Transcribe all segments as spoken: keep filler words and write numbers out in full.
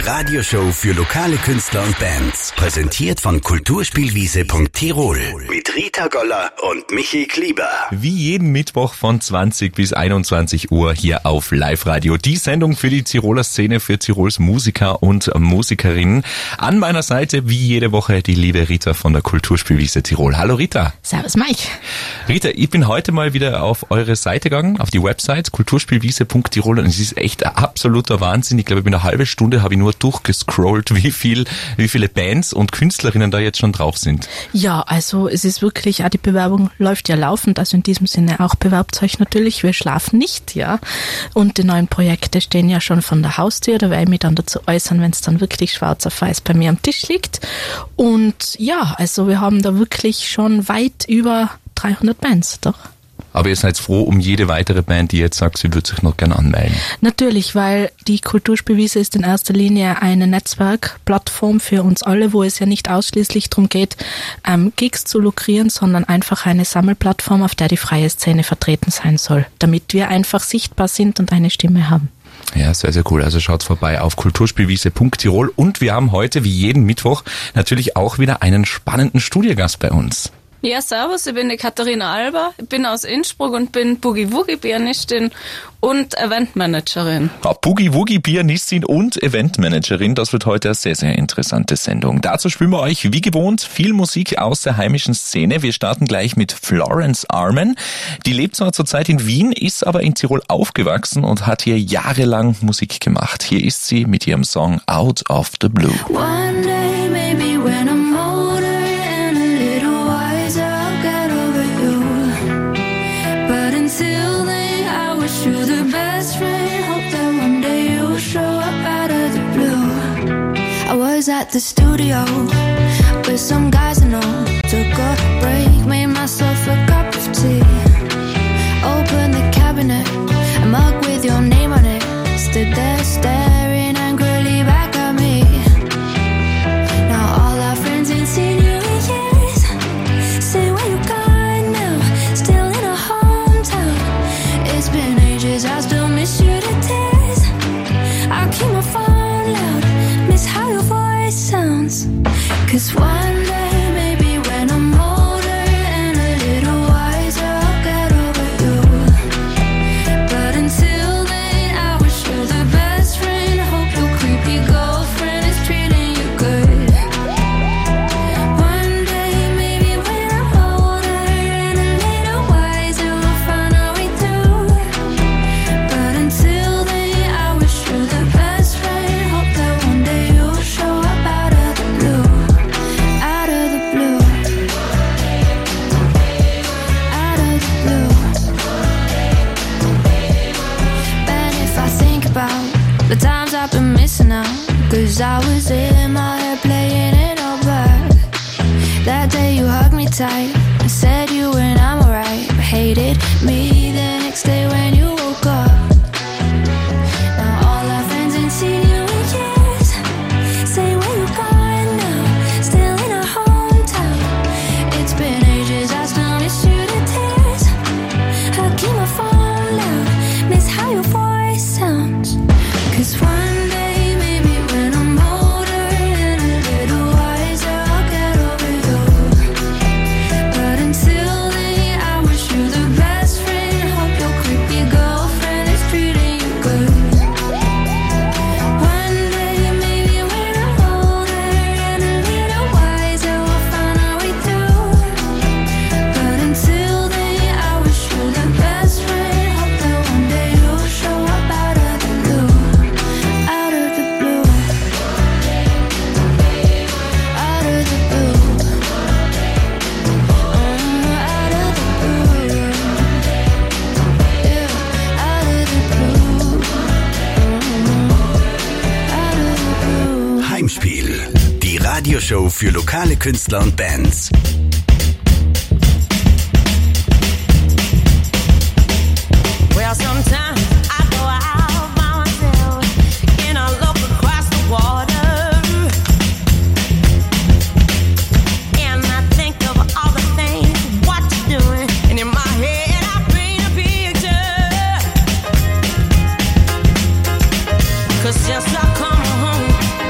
Radioshow für lokale Künstler und Bands. Präsentiert von kulturspielwiese punkt tirol. Mit Rita Goller und Michi Klieber. Wie jeden Mittwoch von zwanzig bis einundzwanzig Uhr hier auf Live-Radio. Die Sendung für die Tiroler Szene, für Tirols Musiker und Musikerinnen. An meiner Seite wie jede Woche die liebe Rita von der Kulturspielwiese Tirol. Hallo Rita. Servus Mike. Rita, ich bin heute mal wieder auf eure Seite gegangen, auf die Website kulturspielwiese punkt tirol, und es ist echt ein absoluter Wahnsinn. Ich glaube, in einer halben Stunde habe ich nur durchgescrollt, wie viel, wie viele Bands und Künstlerinnen da jetzt schon drauf sind. Ja, also es ist wirklich, auch die Bewerbung läuft ja laufend, also in diesem Sinne auch bewerbt euch natürlich, wir schlafen nicht, ja. Und die neuen Projekte stehen ja schon von der Haustür, da werde ich mich dann dazu äußern, wenn es dann wirklich schwarz auf weiß bei mir am Tisch liegt. Und ja, also wir haben da wirklich schon weit über dreihundert Bands, doch. Aber ihr seid froh um jede weitere Band, die jetzt sagt, sie würde sich noch gerne anmelden. Natürlich, weil die Kulturspielwiese ist in erster Linie eine Netzwerkplattform für uns alle, wo es ja nicht ausschließlich darum geht, ähm, Gigs zu lukrieren, sondern einfach eine Sammelplattform, auf der die freie Szene vertreten sein soll, damit wir einfach sichtbar sind und eine Stimme haben. Ja, sehr, sehr cool. Also schaut vorbei auf kulturspielwiese punkt tirol, und wir haben heute, wie jeden Mittwoch, natürlich auch wieder einen spannenden Studiogast bei uns. Ja, servus, ich bin die Katharina Alber, ich bin aus Innsbruck und bin Boogie-Woogie-Pianistin und Eventmanagerin. Ja, Boogie-Woogie-Pianistin und Eventmanagerin, das wird heute eine sehr, sehr interessante Sendung. Dazu spielen wir euch, wie gewohnt, viel Musik aus der heimischen Szene. Wir starten gleich mit Florence Arman. Die lebt zwar zurzeit in Wien, ist aber in Tirol aufgewachsen und hat hier jahrelang Musik gemacht. Hier ist sie mit ihrem Song Out of the Blue. One day, maybe when I'm older and a little wiser, I'll get over you. But until then, I wish you the best friend. Hope that one day you'll show up out of the blue. I was at the studio with some guys I know. Took a break, made myself a cup of tea. Opened the cabinet, a mug with your name on it. Stood there staring angrily back at me. Now all our friends ain't seen you in years. Say where you gone now, still in our hometown. It's been ages, I still miss you to tears. I'll keep my phone loud, miss how your voice sounds. Cause one day, maybe when I'm older and a little wiser, I'll get over you. But until then, I wish you the best friend. Hope your creepy girlfriend is treating you good. One day, maybe when I'm older and a little wiser, we'll find our way through. But until then, I wish you the best friend. Hope that one day you'll show up out of the blue. Out of the blue. Out of the blue. And if I think about the times I've been missing out, cause I was in my head playing it all back. That day you hugged me tight and said you and I'm alright, but hated me the next day when you woke up. Now all our friends ain't seen you in years. Say where you gone now, still in our hometown. It's been ages, I still miss you to tears. I'll keep my phone loud, miss how your voice sounds. Cause one day, maybe when I'm older and a little wiser, I'll get over you. But until then, I wish you the best friend. Hope your creepy girlfriend is treating you good. One day, maybe when I'm older and a little wiser, we'll find our way through. But until then, I wish you the best friend. Hope that one day you'll show up out of the blue. Out of the blue. Out of the blue. Mm, out of the blue. Yeah, out of the blue. Mm, out of the blue. Heimspiel. Die Radioshow für lokale Künstler und Bands. Well, sometimes I go out by myself and I look across the water, and I think of all the things what you're doing, and in my head I paint a picture. Cause since I come home,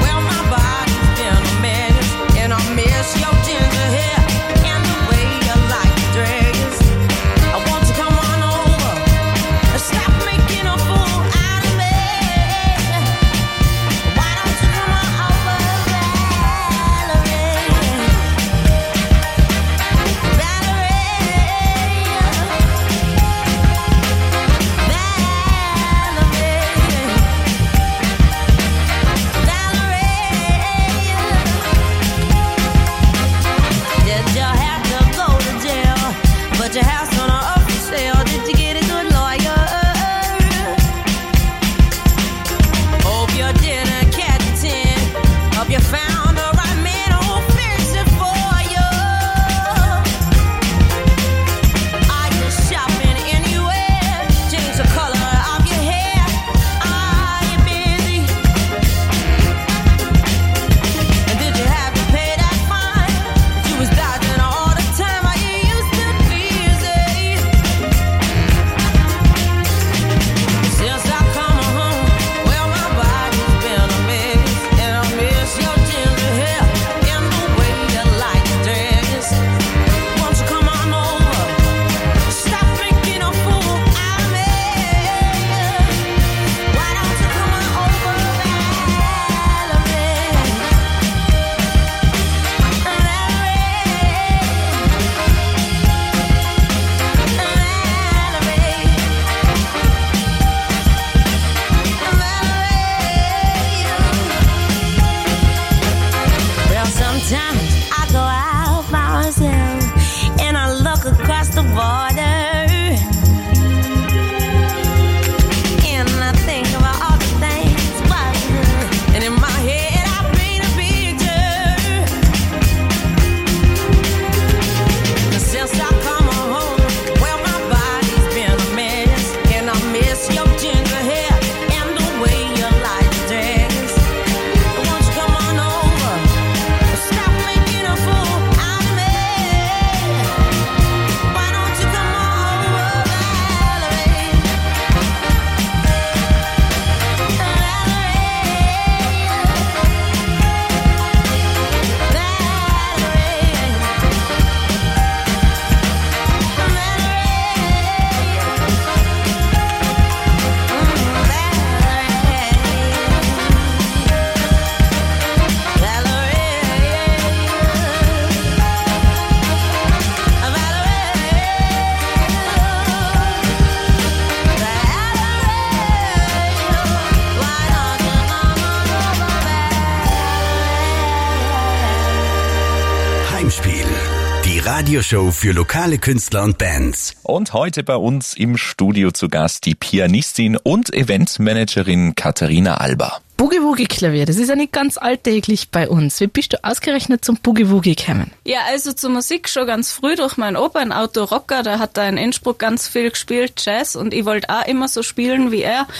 Radioshow für lokale Künstler und Bands. Und heute bei uns im Studio zu Gast die Pianistin und Eventmanagerin Katharina Alber. Boogie-Woogie-Klavier, das ist ja nicht ganz alltäglich bei uns. Wie bist du ausgerechnet zum Boogie-Woogie gekommen? Ja, also zur Musik schon ganz früh durch meinen Opa, ein Autorocker, der hat da in Innsbruck ganz viel gespielt, Jazz, und ich wollte auch immer so spielen wie er.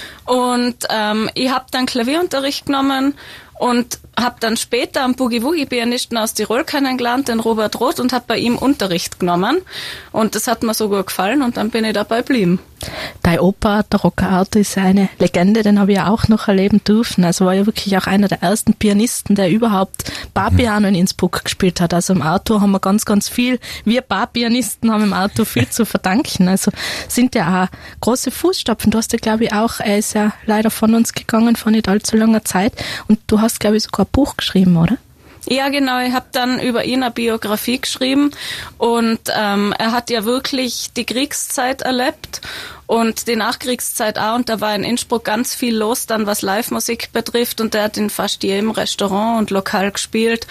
Und ähm, ich habe dann Klavierunterricht genommen und habe dann später einen Boogie-Woogie-Pianisten aus Tirol kennengelernt, den Robert Roth, und habe bei ihm Unterricht genommen. Und das hat mir so gut gefallen und dann bin ich dabei geblieben. Dein Opa, der Rocker Otto, ist ja eine Legende, den habe ich ja auch noch erleben dürfen. Also war ja wirklich auch einer der ersten Pianisten, der überhaupt Barpiano in Innsbruck gespielt hat. Also im Auto haben wir ganz, ganz viel, wir Barpianisten haben im Auto viel zu verdanken. Also sind ja auch große Fußstapfen. Du hast ja, glaube ich, auch, er ist ja leider von uns gegangen vor nicht allzu langer Zeit. Und du hast, glaube ich, sogar ein Buch geschrieben, oder? Ja, genau. Ich habe dann über ihn eine Biografie geschrieben und ähm, er hat ja wirklich die Kriegszeit erlebt und die Nachkriegszeit auch, und da war in Innsbruck ganz viel los dann, was Live-Musik betrifft, und er hat in fast jedem Restaurant und Lokal gespielt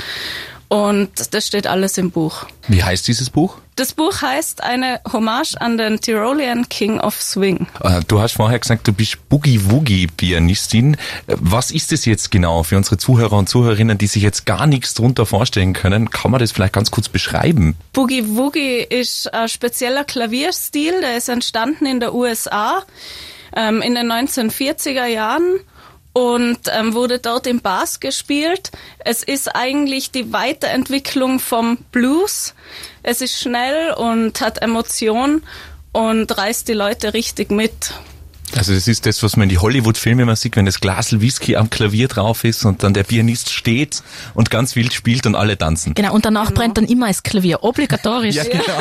und das steht alles im Buch. Wie heißt dieses Buch? Das Buch heißt eine Hommage an den Tyrolean King of Swing. Du hast vorher gesagt, du bist Boogie-Woogie-Pianistin. Was ist das jetzt genau für unsere Zuhörer und Zuhörerinnen, die sich jetzt gar nichts drunter vorstellen können? Kann man das vielleicht ganz kurz beschreiben? Boogie-Woogie ist ein spezieller Klavierstil, der ist entstanden in der U S A ähm, in den neunzehnhundertvierziger Jahren. Und ähm, wurde dort im Bass gespielt. Es ist eigentlich die Weiterentwicklung vom Blues. Es ist schnell und hat Emotion und reißt die Leute richtig mit. Also das ist das, was man in die Hollywood-Filme immer sieht, wenn das Glasl Whisky am Klavier drauf ist und dann der Pianist steht und ganz wild spielt und alle tanzen. Genau, und danach Genau. brennt dann immer das Klavier, obligatorisch. Ja, genau.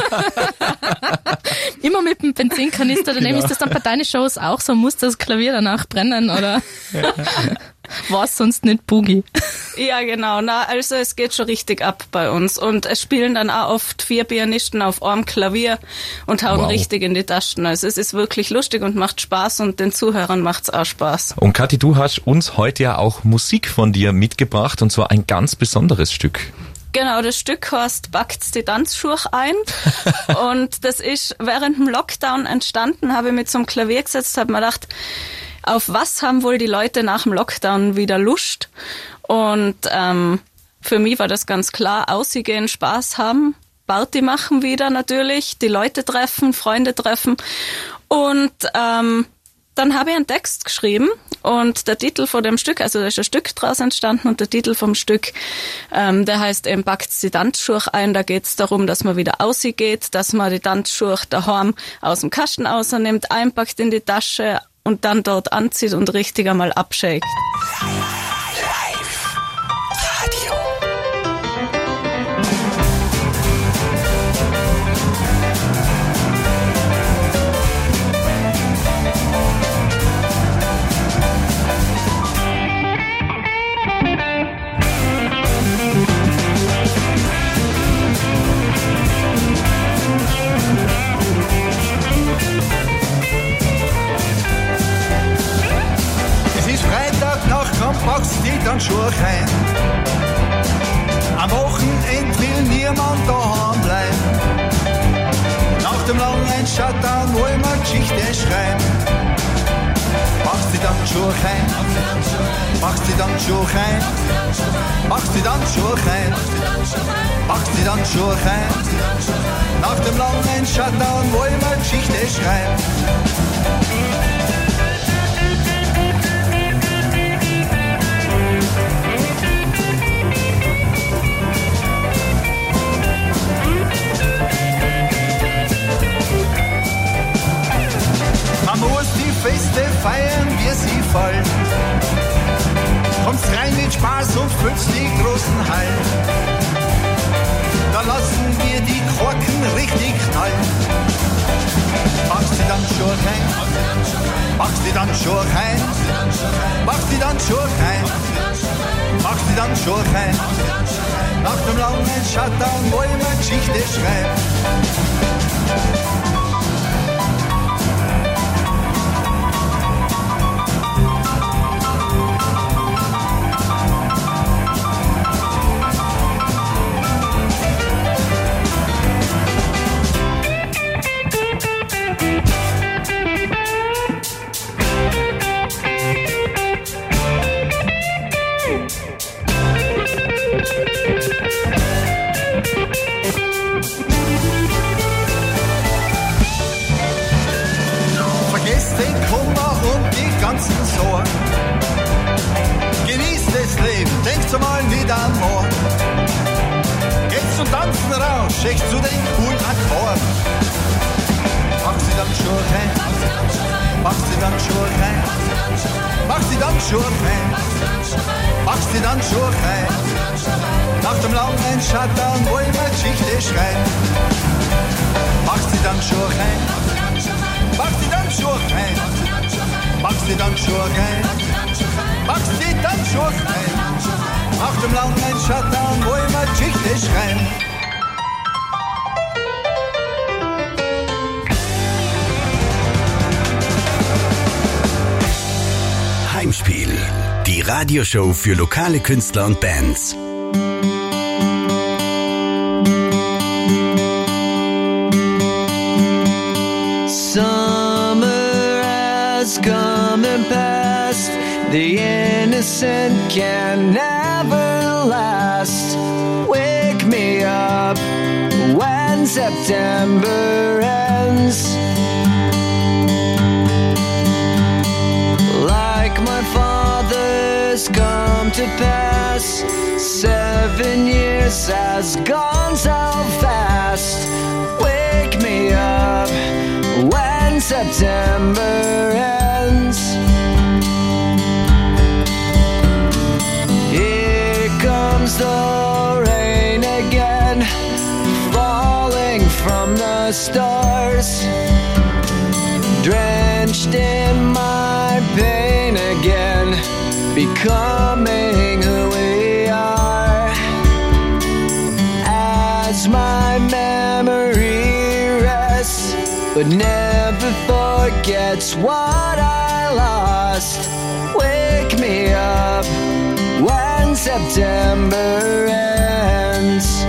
Immer mit dem Benzinkanister, daneben Genau. ist das dann bei deinen Shows auch so, muss das Klavier danach brennen, oder war es sonst nicht Boogie? Ja, genau. Na, also es geht schon richtig ab bei uns. Und es spielen dann auch oft vier Pianisten auf einem Klavier und hauen Wow. richtig in die Taschen. Also es ist wirklich lustig und macht Spaß und den Zuhörern macht's auch Spaß. Und Kathi, du hast uns heute ja auch Musik von dir mitgebracht, und zwar ein ganz besonderes Stück. Genau, das Stück heißt Backt's die Tanzschuhe ein. Und das ist während dem Lockdown entstanden, habe ich mit so einem Klavier gesetzt, habe mir gedacht, auf was haben wohl die Leute nach dem Lockdown wieder Lust? Und ähm, für mich war das ganz klar, ausgehen, Spaß haben, Party machen wieder natürlich, die Leute treffen, Freunde treffen. Und ähm, dann habe ich einen Text geschrieben und der Titel von dem Stück, also da ist ein Stück draus entstanden, und der Titel vom Stück, ähm, der heißt eben Backt's die Tanzschuhe ein. Da geht es darum, dass man wieder ausgeht, dass man die Tanzschuhe daheim aus dem Kasten rausnimmt, einpackt in die Tasche und dann dort anzieht und richtig einmal abschägt. Es ist Freitagnacht, komm, packst die Tanzschuhe rein. Am Wochenende will niemand daheim bleiben. Nach dem langen Shutdown wollen wir Geschichte schreiben. Packst die Tanzschuhe rein, packst die Tanzschuhe rein, packst die Tanzschuhe rein, packst die Tanzschuhe rein. Nach dem langen Shutdown wollen wir Geschichte schreiben. Man muss die Feste feiern, wie sie fallen. Kommst rein mit Spaß und füllst die großen Hallen. Da lassen wir die Korken richtig knallen. Machst die Tanzschuhe rein, machst die Tanzschuhe rein, machst die Tanzschuhe rein, machst die Tanzschuhe rein. Nach dem langen Shutdown wollen wir Geschichte schreiben. den Kummer und die ganzen Sorgen. Genießt das Leben, denkt mal nicht an morgen. Geht zum Tanzen raus, schickt zu den coolen Akkorden. Mach sie dann schon rein, mach sie dann schon rein, mach sie dann schon rein, mach sie dann schon rein. Nach dem langen Shutdown wollen wir Geschichte schreiben. Mach sie dann schon rein, mach sie dann schon rein, mach sie dann schon rein, mach sie dann schon rein. Nach dem langen Shutdown wollen wir Geschichte schreiben. Heimspiel, die Radioshow für lokale Künstler und Bands. Summer has come and passed. The innocent can never last. Wake me up when September ends. Like my father's come to pass, seven years has gone so fast. Wake me up when September ends. Here comes the rain again, falling from the stars, drenched in my pain again, becoming who we are. As my memory rests, but never forgets what I lost. Wake me up when September ends.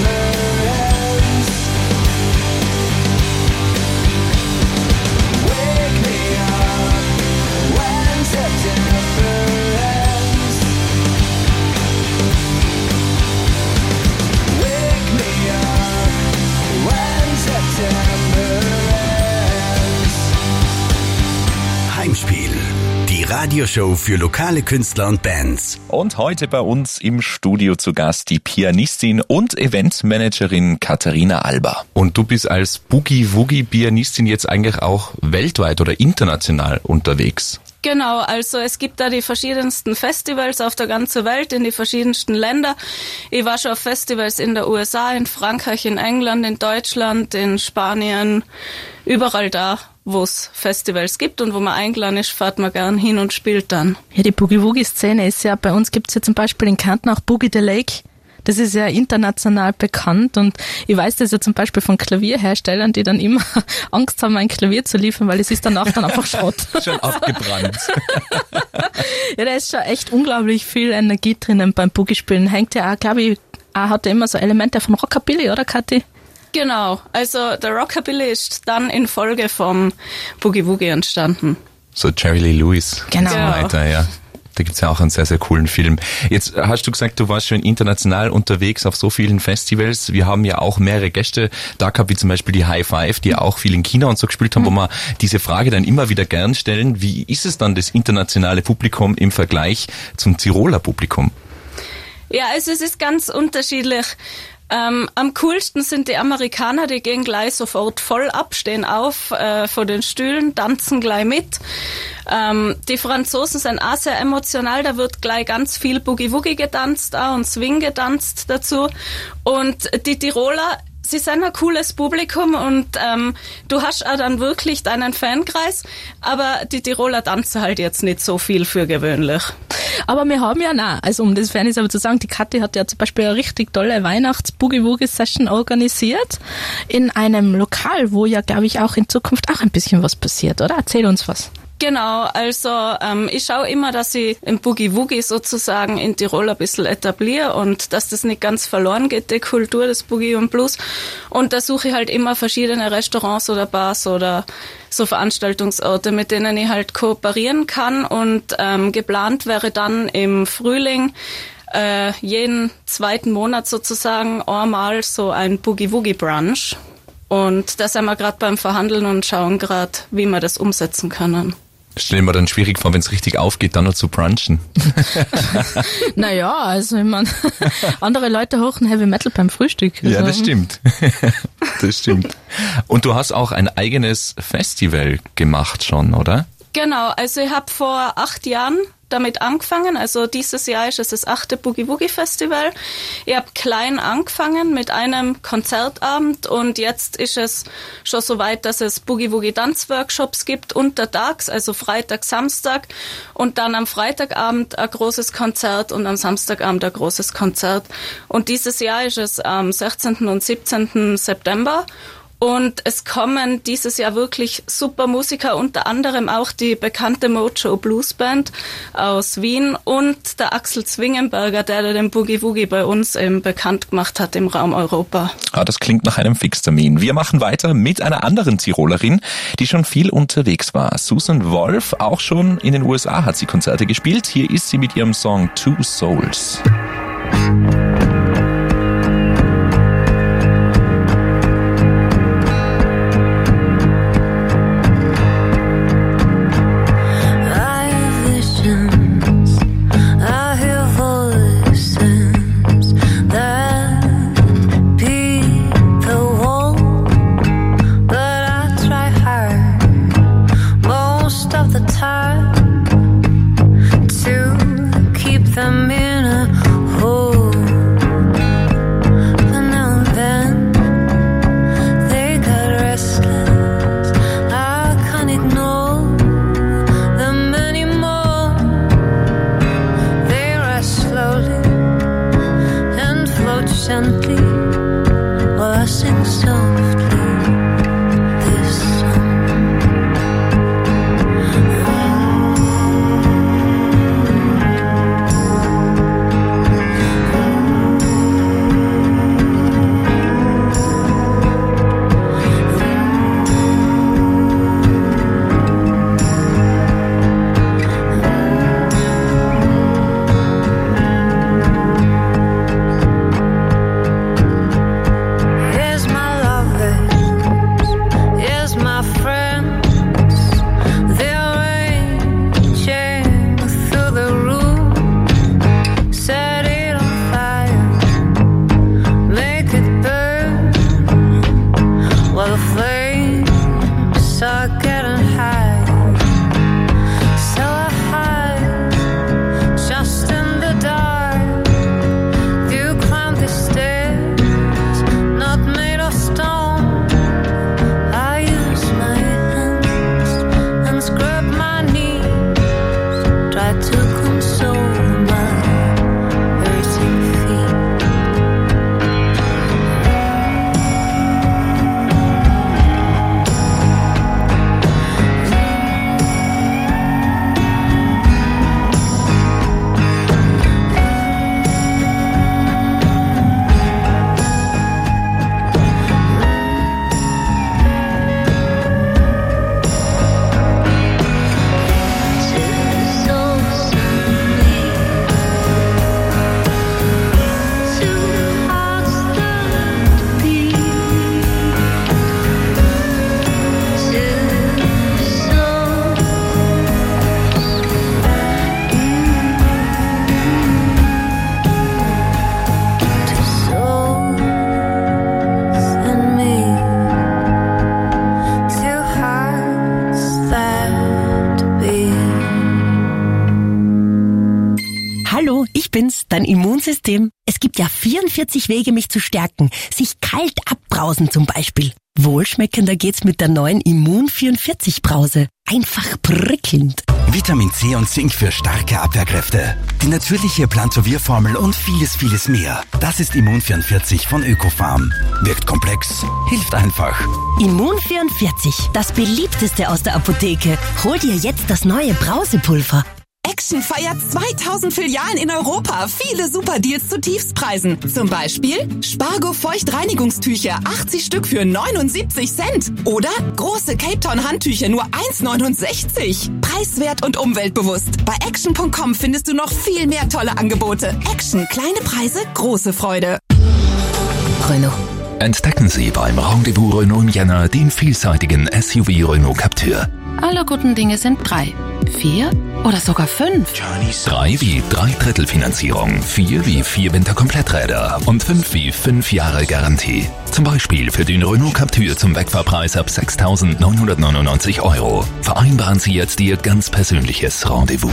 September ends. Radioshow für lokale Künstler und Bands. Und heute bei uns im Studio zu Gast die Pianistin und Eventmanagerin Katharina Alba. Und du bist als Boogie-Woogie-Pianistin jetzt eigentlich auch weltweit oder international unterwegs. Genau, also es gibt da die verschiedensten Festivals auf der ganzen Welt, in die verschiedensten Länder. Ich war schon auf Festivals in der U S A, in Frankreich, in England, in Deutschland, in Spanien, überall da, wo es Festivals gibt und wo man eingeladen ist, fährt man gern hin und spielt dann. Ja, die Boogie-Woogie-Szene ist ja, bei uns gibt's ja zum Beispiel in Kärnten auch Boogie the Lake. Das ist ja international bekannt und ich weiß das ja zum Beispiel von Klavierherstellern, die dann immer Angst haben, ein Klavier zu liefern, weil es ist danach dann einfach Schrott. Schon abgebrannt. Ja, da ist schon echt unglaublich viel Energie drinnen beim Boogie-Spielen. Hängt ja auch, glaube ich, auch hat ja immer so Elemente von Rockabilly, oder Kathi? Genau, also der Rockabilly ist dann in Folge vom Boogie-Woogie entstanden. So Jerry Lee Lewis Genau. und so weiter, ja. Da gibt's ja auch einen sehr, sehr coolen Film. Jetzt hast du gesagt, du warst schon international unterwegs auf so vielen Festivals. Wir haben ja auch mehrere Gäste da gehabt, wie zum Beispiel die High Five, die ja auch viel in China und so gespielt haben, wo wir diese Frage dann immer wieder gern stellen. Wie ist es dann, das internationale Publikum im Vergleich zum Tiroler Publikum? Ja, also es ist ganz unterschiedlich. Ähm, am coolsten sind die Amerikaner, die gehen gleich sofort voll ab, stehen auf äh, von den Stühlen, tanzen gleich mit. Ähm, die Franzosen sind auch sehr emotional, da wird gleich ganz viel Boogie-Woogie getanzt auch und Swing getanzt dazu. Und die Tiroler, sie sind ein cooles Publikum und ähm, du hast auch dann wirklich deinen Fankreis, aber die Tiroler tanzen halt jetzt nicht so viel für gewöhnlich. Aber wir haben ja noch, also um das Fairness aber zu sagen, die Kathi hat ja zum Beispiel eine richtig tolle Weihnachts-Boogie-Woogie-Session organisiert in einem Lokal, wo ja, glaube ich, auch in Zukunft auch ein bisschen was passiert, oder? Erzähl uns was. Genau, also ähm, ich schaue immer, dass ich im Boogie-Woogie sozusagen in Tirol ein bisschen etabliere und dass das nicht ganz verloren geht, die Kultur des Boogie und Blues. Und da suche ich halt immer verschiedene Restaurants oder Bars oder so Veranstaltungsorte, mit denen ich halt kooperieren kann. Und ähm, geplant wäre dann im Frühling äh, jeden zweiten Monat sozusagen einmal so ein Boogie-Woogie-Brunch. Und da sind wir gerade beim Verhandeln und schauen gerade, wie wir das umsetzen können. Stell mir dann schwierig vor, wenn es richtig aufgeht, dann noch zu brunchen. Naja, also ich meine, andere Leute hören Heavy Metal beim Frühstück. Also. Ja, das stimmt. Das stimmt. Und du hast auch ein eigenes Festival gemacht schon, oder? Genau, also ich habe vor acht Jahren damit angefangen, also dieses Jahr ist es das achte Boogie-Woogie-Festival. Ich habe klein angefangen mit einem Konzertabend und jetzt ist es schon so weit, dass es Boogie-Woogie-Tanzworkshops gibt untertags, also Freitag, Samstag und dann am Freitagabend ein großes Konzert und am Samstagabend ein großes Konzert. Und dieses Jahr ist es am sechzehnten und siebzehnten September. Und es kommen dieses Jahr wirklich super Musiker, unter anderem auch die bekannte Mojo Blues Band aus Wien und der Axel Zwingenberger, der den Boogie Woogie bei uns eben bekannt gemacht hat im Raum Europa. Ah, das klingt nach einem Fixtermin. Wir machen weiter mit einer anderen Tirolerin, die schon viel unterwegs war. Susan Wolf, auch schon in den U S A hat sie Konzerte gespielt. Hier ist sie mit ihrem Song Two Souls. Them in a hole. dein Immunsystem. Es gibt ja vierundvierzig Wege, mich zu stärken. Sich kalt abbrausen zum Beispiel. Wohlschmeckender geht's mit der neuen Immun vierundvierzig Brause. Einfach prickelnd. Vitamin C und Zink für starke Abwehrkräfte. Die natürliche Plantovir-Formel und vieles, vieles mehr. Das ist Immun vierundvierzig von Ökofarm. Wirkt komplex, hilft einfach. Immun vierundvierzig, das beliebteste aus der Apotheke. Hol dir jetzt das neue Brausepulver. Action feiert zweitausend Filialen in Europa. Viele super Deals zu Tiefstpreisen. Zum Beispiel Spargo Feuchtreinigungstücher, achtzig Stück für neunundsiebzig Cent. Oder große Cape Town Handtücher nur eins neunundsechzig. Preiswert und umweltbewusst. Bei Action Punkt com findest du noch viel mehr tolle Angebote. Action, kleine Preise, große Freude. Renault. Entdecken Sie beim Rendezvous Renault im Jänner den vielseitigen S U V Renault Captur. Alle guten Dinge sind drei. Vier oder sogar fünf. Drei wie Dreidrittelfinanzierung, vier wie vier Winterkompletträder und fünf wie fünf Jahre Garantie. Zum Beispiel für den Renault Captur zum Wegfahrpreis ab sechstausendneunhundertneunundneunzig Euro. Vereinbaren Sie jetzt Ihr ganz persönliches Rendezvous.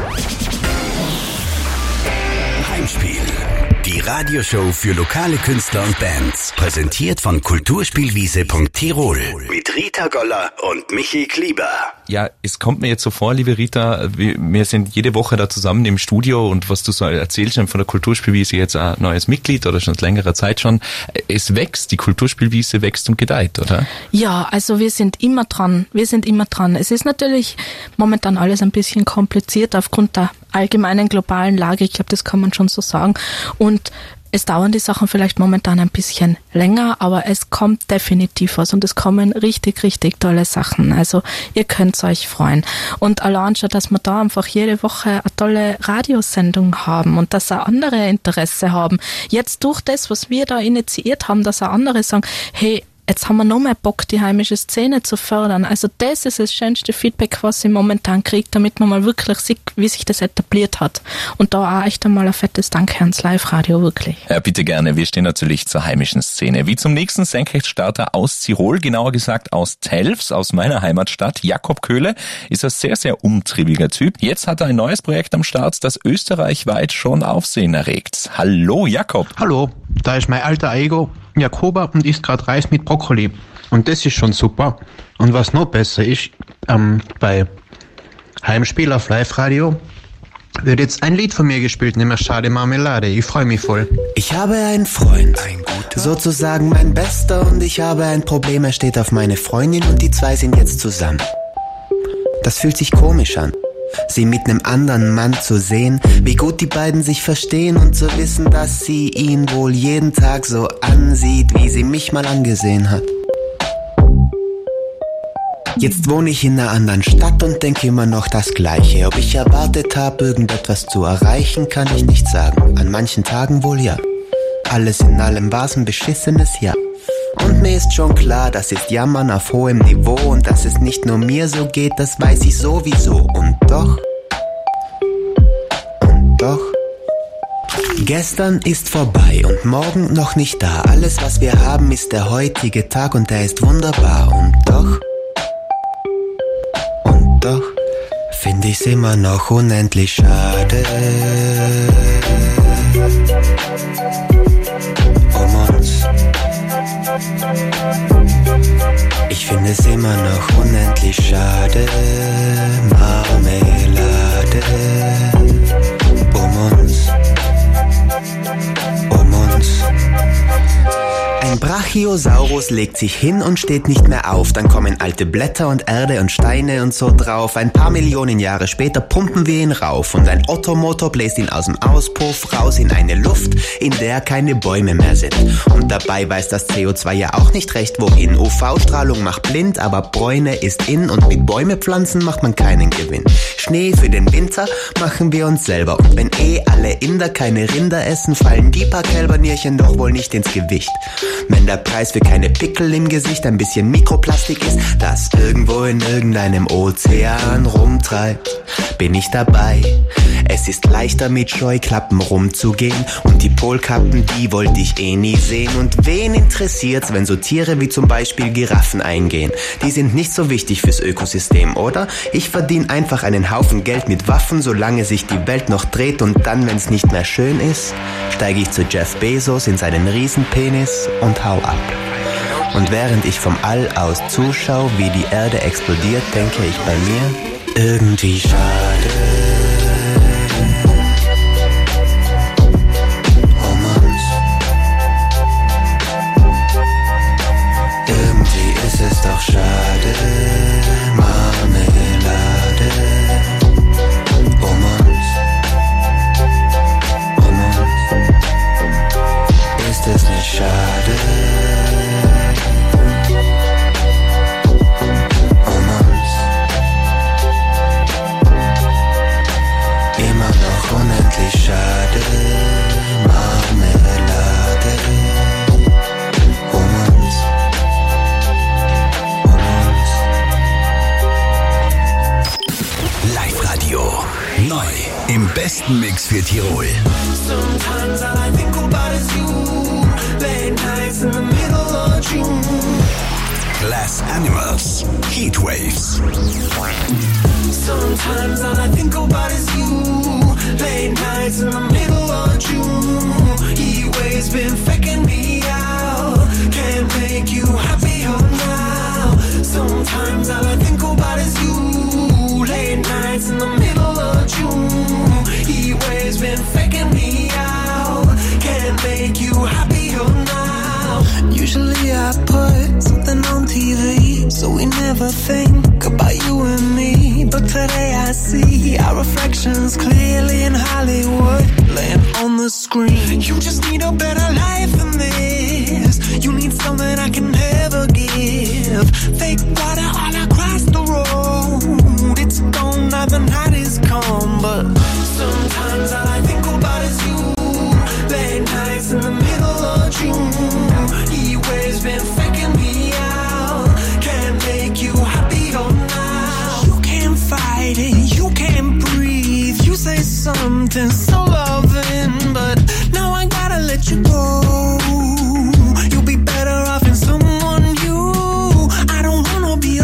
Heimspiel. Die Radioshow für lokale Künstler und Bands. Präsentiert von kulturspielwiese Punkt Tirol. Mit Rita Goller und Michi Klieber. Ja, es kommt mir jetzt so vor, liebe Rita, wir, wir sind jede Woche da zusammen im Studio und was du so erzählst schon von der Kulturspielwiese, jetzt ein neues Mitglied oder schon seit längerer Zeit schon. Es wächst, die Kulturspielwiese wächst und gedeiht, oder? Ja, also wir sind immer dran, wir sind immer dran. Es ist natürlich momentan alles ein bisschen kompliziert aufgrund der allgemeinen globalen Lage, ich glaube, das kann man schon so sagen. Und es dauern die Sachen vielleicht momentan ein bisschen länger, aber es kommt definitiv was und es kommen richtig, richtig tolle Sachen. Also ihr könnt euch freuen. Und allein schon, dass wir da einfach jede Woche eine tolle Radiosendung haben und dass auch andere Interesse haben. Jetzt durch das, was wir da initiiert haben, dass auch andere sagen, hey, jetzt haben wir noch mehr Bock, die heimische Szene zu fördern. Also das ist das schönste Feedback, was ich momentan kriege, damit man mal wirklich sieht, wie sich das etabliert hat. Und da auch echt einmal ein fettes Danke ans Live-Radio, wirklich. Ja, bitte gerne. Wir stehen natürlich zur heimischen Szene. Wie zum nächsten Senkrechtstarter aus Tirol, genauer gesagt aus Telfs, aus meiner Heimatstadt. Jakob Köhle ist ein sehr, sehr umtriebiger Typ. Jetzt hat er ein neues Projekt am Start, das österreichweit schon Aufsehen erregt. Hallo, Jakob. Hallo, da ist mein alter Ego Jakoba und isst gerade Reis mit Brokkoli. Und das ist schon super. Und was noch besser ist, ähm, bei Heimspiel auf Live-Radio wird jetzt ein Lied von mir gespielt, nämlich Schade Marmelade. Ich freue mich voll. Ich habe einen Freund, ein guter, sozusagen mein Bester, und ich habe ein Problem, er steht auf meine Freundin und die zwei sind jetzt zusammen. Das fühlt sich komisch an. Sie mit nem anderen Mann zu sehen, wie gut die beiden sich verstehen und zu wissen, dass sie ihn wohl jeden Tag so ansieht, wie sie mich mal angesehen hat. Jetzt wohne ich in einer anderen Stadt und denke immer noch das Gleiche. Ob ich erwartet habe, irgendetwas zu erreichen, kann ich nicht sagen. An manchen Tagen wohl ja. Alles in allem war's ein beschissenes Jahr. Und mir ist schon klar, das ist Jammern auf hohem Niveau und dass es nicht nur mir so geht, das weiß ich sowieso. Und doch, und doch, gestern ist vorbei und morgen noch nicht da. Alles, was wir haben, ist der heutige Tag und der ist wunderbar. Und doch, und doch, finde ich's immer noch unendlich schade um uns. Ich finde es immer noch unendlich schade, Marmelade um uns, um uns. Ein Brachiosaurus legt sich hin und steht nicht mehr auf. Dann kommen alte Blätter und Erde und Steine und so drauf. Ein paar Millionen Jahre später pumpen wir ihn rauf. Und ein Ottomotor bläst ihn aus dem Auspuff raus in eine Luft, in der keine Bäume mehr sind. Und dabei weiß das C O zwei ja auch nicht recht wohin. U V-Strahlung macht blind, aber Bräune ist in. Und mit Bäume pflanzen macht man keinen Gewinn. Schnee für den Winter machen wir uns selber. Und wenn eh alle Inder keine Rinder essen, fallen die paar Kälbernierchen doch wohl nicht ins Gewicht. Wenn der Preis für keine Pickel im Gesicht ein bisschen Mikroplastik ist, das irgendwo in irgendeinem Ozean rumtreibt, bin ich dabei. Es ist leichter mit Scheuklappen rumzugehen und die Polkappen, die wollte ich eh nie sehen. Und wen interessiert's, wenn so Tiere wie zum Beispiel Giraffen eingehen? Die sind nicht so wichtig fürs Ökosystem, oder? Ich verdiene einfach einen Haufen Geld mit Waffen, solange sich die Welt noch dreht und dann, wenn's nicht mehr schön ist, steige ich zu Jeff Bezos in seinen Riesenpenis und hau ab. Und während ich vom All aus zuschaue, wie die Erde explodiert, denke ich bei mir, irgendwie schade. Um uns. Irgendwie ist es doch schade. Marmelade. Um uns. Um uns. Ist es nicht schade? Unendlich schade, Marmelade, um uns, um uns. Live-Radio, neu, im besten Mix für Tirol. Sometimes all I think about is you, late nights in the middle of June. Glass Animals, Heatwaves. Sometimes all I think about is you, late nights in the middle of June. He waves been faking me out, can't make you happier now. Sometimes all I think about is you, late nights in the middle of June. He waves been faking me out, can't make you happier now. Usually I put something on T V, so we never think about you and me. But today I see our reflections clearly in Hollywood, laying on the screen. You just need a better life than this. You need something I can never give. Fake water all across the road. It's gone now, the night is come. But sometimes all I think about is you, late nights in the middle of June. He waves been faking me out, can't make you happier now. You can't fight it, you can't breathe. You say something so loving, but now I gotta let you go. You'll be better off in someone new. I don't wanna be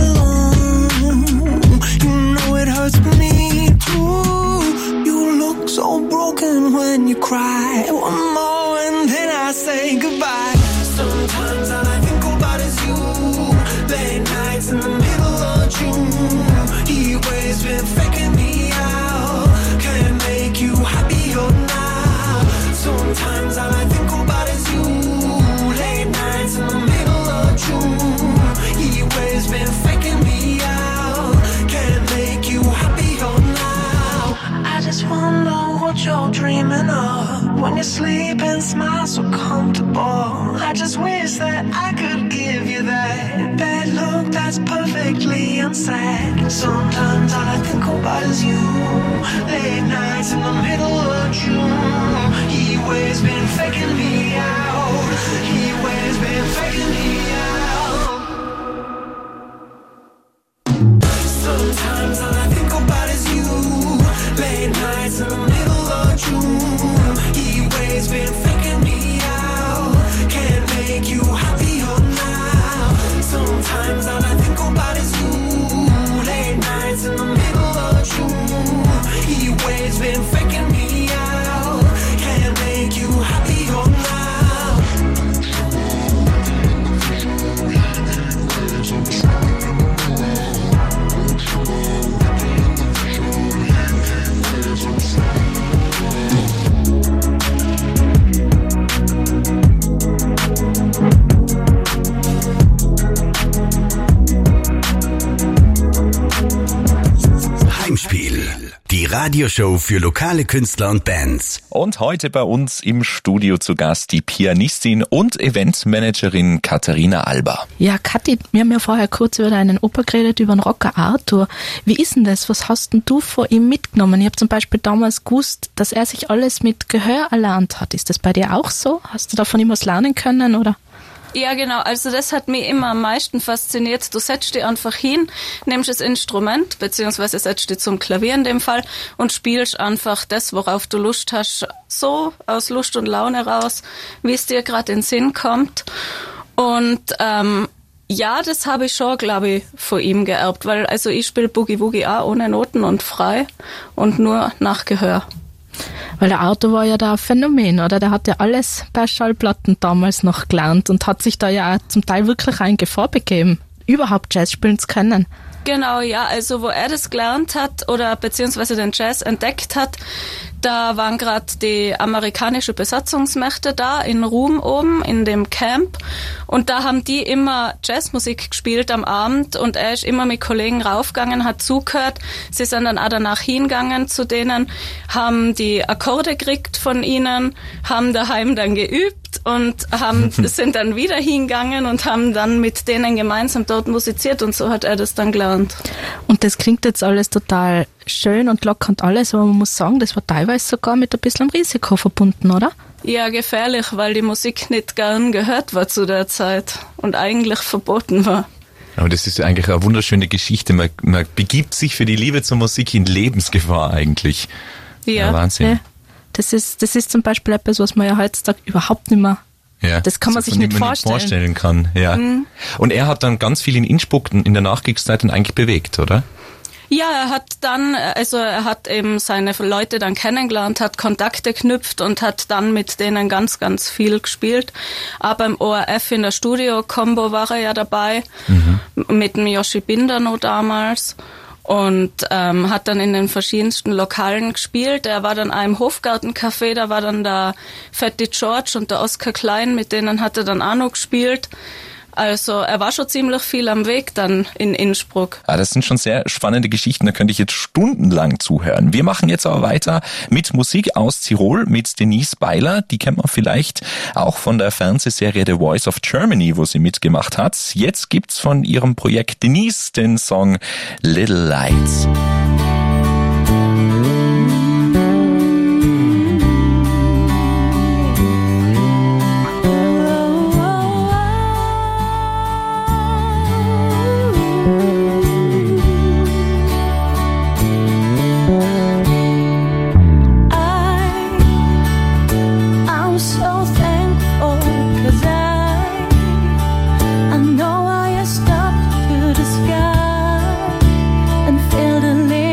alone. You know it hurts me too. You look so broken when you cry. One more and then I say goodbye. Sometimes all I think about is you, late nights in the middle of June. He waves been faking me out, can't make you happier now. Sometimes all I think about is you, late nights in the middle of June. He waves been faking me out, can't make you happier now. I just wonder what you're dreaming of when you sleep and smile so comfortable. I just wish that I could give you that bad look that's perfectly unsaid. Sometimes all I think about is you, late nights in the middle of June. He waves been faking me out, he waves been faking me out. Sometimes all I think about is you, late nights in the middle of June. He waves been faking me out, can't make you happier now. Sometimes all I think about is you, late nights in the middle of June. He waves been faking me out, can't make you happier now. Heimspiel, die Radioshow für lokale Künstler und Bands. Und heute bei uns im Studio zu Gast die Pianistin und Eventmanagerin Katharina Alba. Ja, Kathi, wir haben ja vorher kurz über deinen Opa geredet, über den Rocker Arthur. Wie ist denn das? Was hast denn du von ihm mitgenommen? Ich habe zum Beispiel damals gewusst, dass er sich alles mit Gehör erlernt hat. Ist das bei dir auch so? Hast du da von ihm was lernen können, oder? Ja, genau. Also das hat mich immer am meisten fasziniert. Du setzt dich einfach hin, nimmst das Instrument, beziehungsweise setzt dich zum Klavier in dem Fall und spielst einfach das, worauf du Lust hast, so aus Lust und Laune raus, wie es dir gerade in den Sinn kommt. Und ähm, Ja, das habe ich schon, glaube ich, von ihm geerbt, weil also ich spiele Boogie Woogie auch ohne Noten und frei und nur nach Gehör. Weil der Arthur war ja da ein Phänomen, oder? Der hat ja alles bei Schallplatten damals noch gelernt und hat sich da ja auch zum Teil wirklich ein Gefahr begeben, überhaupt Jazz spielen zu können. Genau, ja, also wo er das gelernt hat oder beziehungsweise den Jazz entdeckt hat, da waren gerade die amerikanische Besatzungsmächte da in Rom oben in dem Camp und da haben die immer Jazzmusik gespielt am Abend und er ist immer mit Kollegen raufgegangen, hat zugehört. Sie sind dann auch danach hingegangen zu denen, haben die Akkorde gekriegt von ihnen, haben daheim dann geübt und haben sind dann wieder hingegangen und haben dann mit denen gemeinsam dort musiziert und so hat er das dann gelernt. Und das klingt jetzt alles total schön und locker und alles, aber man muss sagen, das war teilweise sogar mit ein bisschen Risiko verbunden, oder? Ja, gefährlich, weil die Musik nicht gern gehört war zu der Zeit und eigentlich verboten war. Aber das ist eigentlich eine wunderschöne Geschichte. Man, man begibt sich für die Liebe zur Musik in Lebensgefahr eigentlich. Ja, ja Wahnsinn. Ja. Das ist, das ist zum Beispiel etwas, was man ja heutzutage überhaupt nicht mehr, ja, das kann man sich nicht vorstellen. nicht vorstellen kann. Ja. Mhm. Und er hat dann ganz viel in Innsbruck in der Nachkriegszeit dann eigentlich bewegt, oder? Ja, er hat dann, also er hat eben seine Leute dann kennengelernt, hat Kontakte geknüpft und hat dann mit denen ganz, ganz viel gespielt. Aber beim O R F in der Studio-Combo war er ja dabei, mhm. mit dem Joshi Binder noch damals. Und ähm, hat dann in den verschiedensten Lokalen gespielt. Er war dann auch im Hofgartencafé, da war dann der Fatty George und der Oskar Klein, mit denen hat er dann auch noch gespielt. Also er war schon ziemlich viel am Weg dann in Innsbruck. Ah, das sind schon sehr spannende Geschichten, da könnte ich jetzt stundenlang zuhören. Wir machen jetzt aber weiter mit Musik aus Tirol, mit Denise Beiler. Die kennt man vielleicht auch von der Fernsehserie The Voice of Germany, wo sie mitgemacht hat. Jetzt gibt's von ihrem Projekt Denise den Song Little Lights. I know I stopped to the sky and felt a little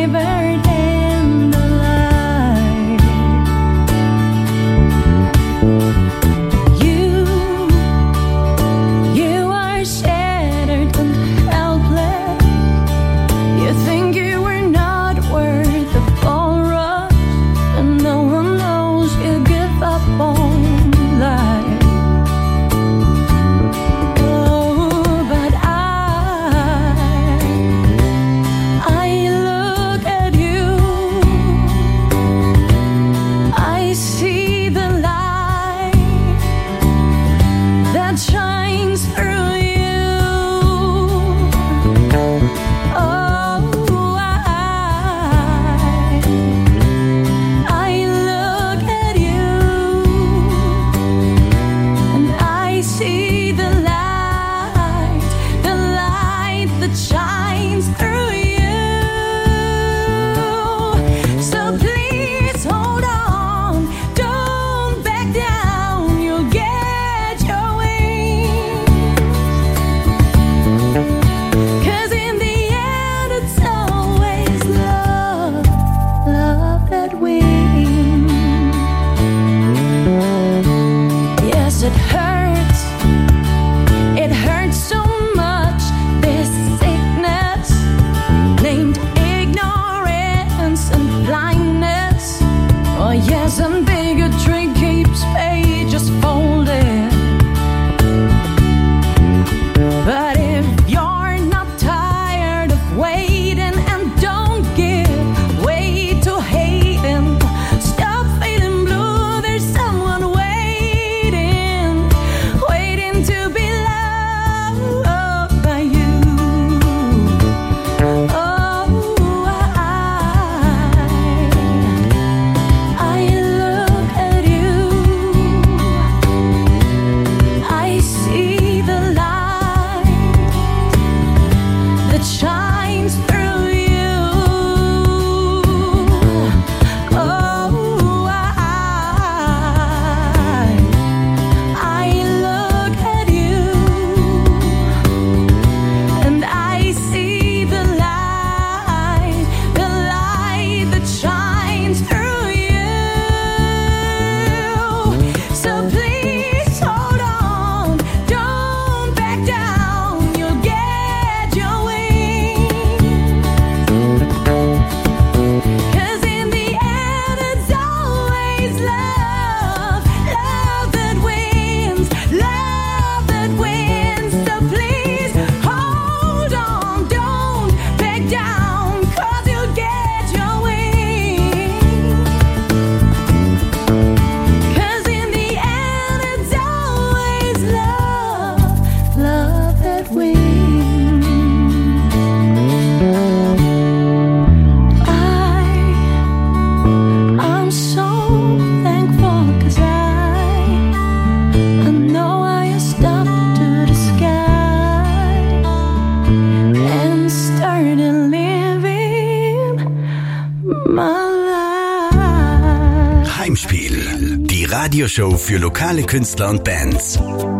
Radioshow für lokale Künstler und Bands.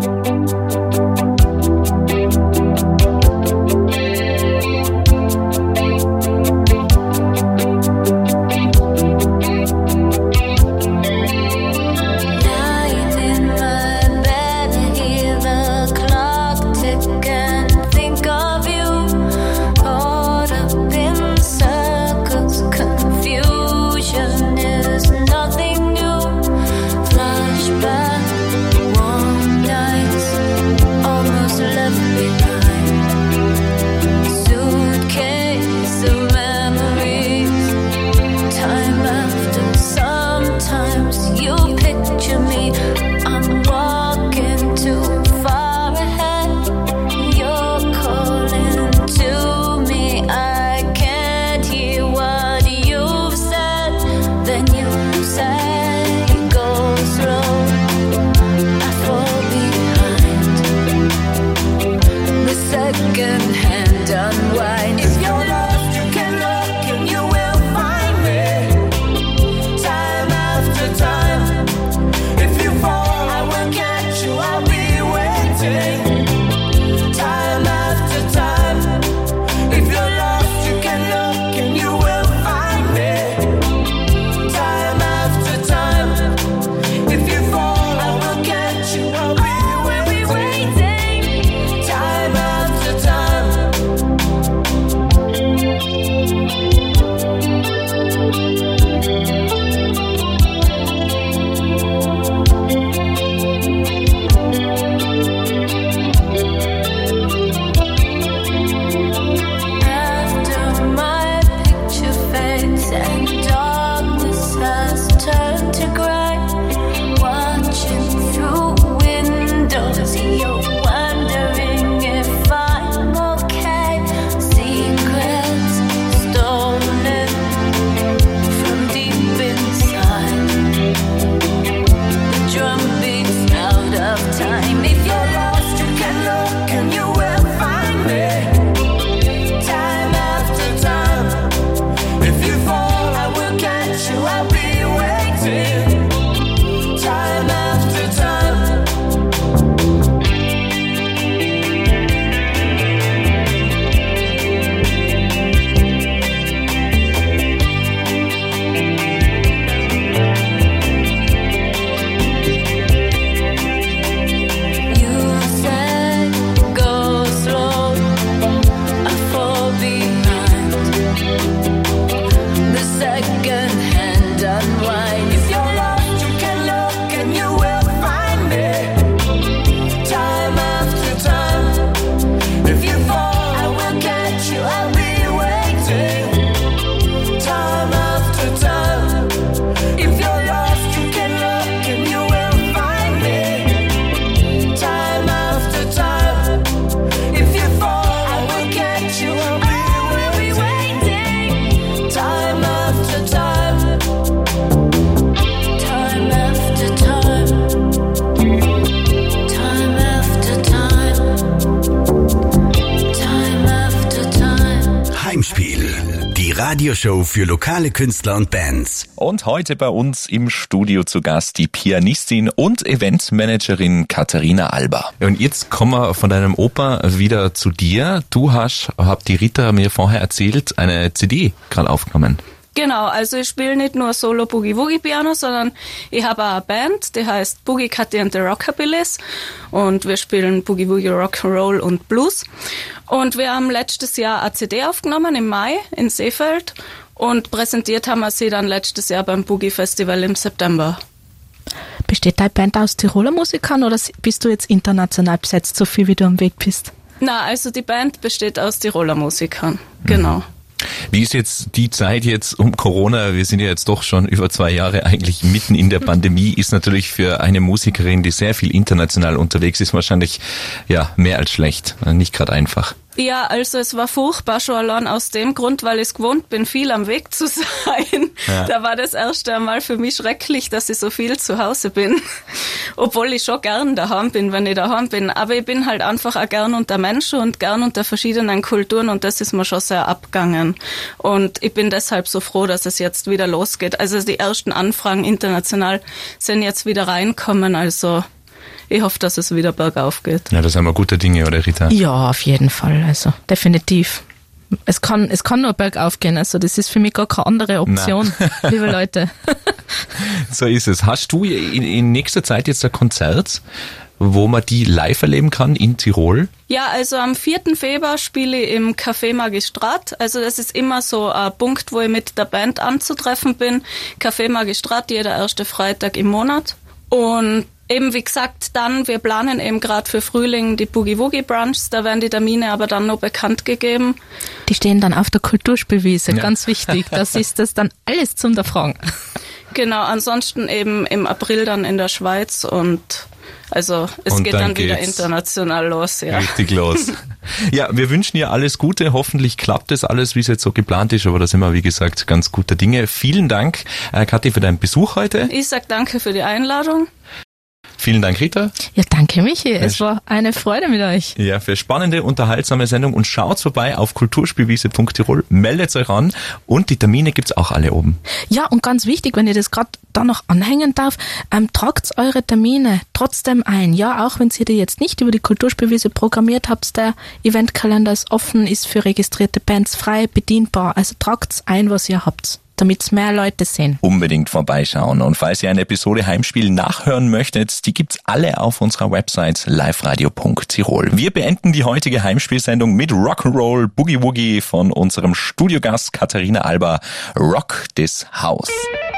Radioshow für lokale Künstler und Bands. Und heute bei uns im Studio zu Gast die Pianistin und Eventmanagerin Katharina Alba. Und jetzt kommen wir von deinem Opa wieder zu dir. Du hast, habt die Rita mir vorher erzählt, eine C D gerade aufgenommen. Genau, also ich spiele nicht nur Solo Boogie Woogie Piano, sondern ich habe auch eine Band, die heißt Boogie Catty and the Rockabillys und wir spielen Boogie Woogie Rock'n'Roll und Blues. Und wir haben letztes Jahr eine C D aufgenommen im Mai in Seefeld und präsentiert haben wir sie dann letztes Jahr beim Boogie Festival im September. Besteht deine Band aus Tiroler Musikern oder bist du jetzt international besetzt, so viel wie du am Weg bist? Na, also die Band besteht aus Tiroler Musikern, genau. Wie ist jetzt die Zeit jetzt um Corona? Wir sind ja jetzt doch schon über zwei Jahre eigentlich mitten in der Pandemie. Ist natürlich für eine Musikerin, die sehr viel international unterwegs ist, wahrscheinlich ja mehr als schlecht. Nicht gerade einfach. Ja, also es war furchtbar schon allein aus dem Grund, weil ich es gewohnt bin, viel am Weg zu sein. Ja. Da war das erste Mal für mich schrecklich, dass ich so viel zu Hause bin. Obwohl ich schon gern daheim bin, wenn ich daheim bin. Aber ich bin halt einfach auch gern unter Menschen und gern unter verschiedenen Kulturen und das ist mir schon sehr abgegangen. Und ich bin deshalb so froh, dass es jetzt wieder losgeht. Also die ersten Anfragen international sind jetzt wieder reinkommen, also ich hoffe, dass es wieder bergauf geht. Ja, das sind mal gute Dinge, oder Rita? Ja, auf jeden Fall, also definitiv. Es kann, es kann nur bergauf gehen, also das ist für mich gar keine andere Option, liebe Leute. So ist es. Hast du in, in nächster Zeit jetzt ein Konzert, wo man die live erleben kann in Tirol? Ja, also am vierten Februar spiele ich im Café Magistrat. Also das ist immer so ein Punkt, wo ich mit der Band anzutreffen bin. Café Magistrat, jeder erste Freitag im Monat. Und eben wie gesagt, dann, wir planen eben gerade für Frühling die Boogie Woogie Brunchs, da werden die Termine aber dann noch bekannt gegeben. Die stehen dann auf der Kulturspielwiese, ja. Ganz wichtig, das ist das dann alles zum Erfragen. Genau, ansonsten eben im April dann in der Schweiz und also es und geht dann, dann wieder international los. Ja. Richtig los. Ja, wir wünschen dir alles Gute. Hoffentlich klappt das alles, wie es jetzt so geplant ist. Aber da sind wir, wie gesagt, ganz guter Dinge. Vielen Dank, äh, Kathi, für deinen Besuch heute. Ich sag danke für die Einladung. Vielen Dank, Rita. Ja, danke, Michi. Es war eine Freude mit euch. Ja, für spannende, unterhaltsame Sendung und schaut vorbei auf kulturspielwiese punkt tirol, meldet euch an und die Termine gibt's auch alle oben. Ja, und ganz wichtig, wenn ihr das gerade da noch anhängen darf, ähm, tragt eure Termine trotzdem ein. Ja, auch wenn ihr die jetzt nicht über die Kulturspielwiese programmiert habt, der Eventkalender ist offen, ist für registrierte Bands frei bedienbar. Also tragt's ein, was ihr habt, damit mehr Leute sehen. Unbedingt vorbeischauen. Und falls ihr eine Episode Heimspiel nachhören möchtet, die gibt's alle auf unserer Website liveradio punkt tirol. Wir beenden die heutige Heimspielsendung mit Rock'n'Roll Boogie Woogie von unserem Studiogast Katharina Alba. Rock this House.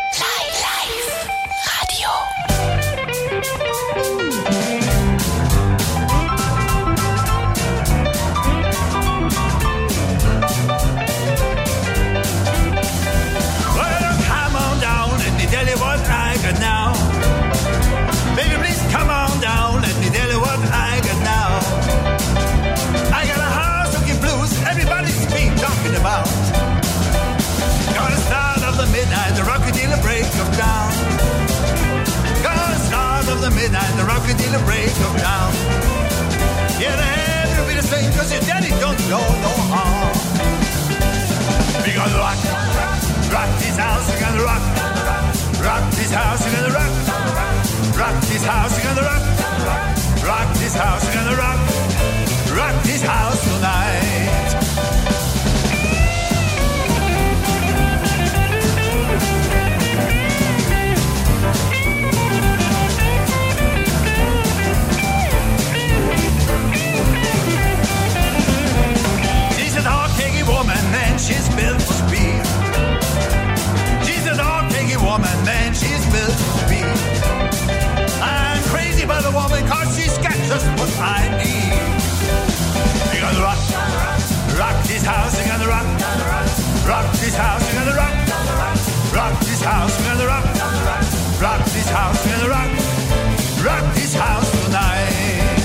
Midnight, the rockabilly break of down. Yeah, the head will be the same, cause your daddy don't know no harm. We gonna rock, rock this house, we gonna rock, rock this house, we gonna rock, rock this house, we gonna rock, rock this house, we gonna rock, rock this house tonight. She's built for speed. She's a dog-taking woman, man, she's built for speed. I'm crazy about the woman, cause she's got just what I need. We're gonna rock, rock this house, we're gonna rock, rock this house, we're gonna rock, rock this house, we're gonna rock, rock this house, we're gonna rock, rock this house tonight.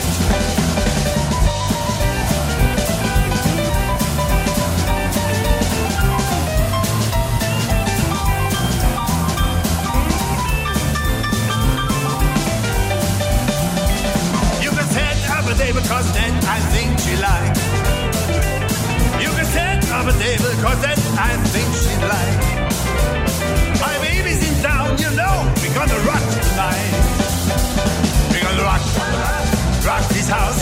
Because then I think she like. You can set up a table because then I think she like. My baby's in town, you know, we're gonna rock tonight. We're gonna rock, rock this house,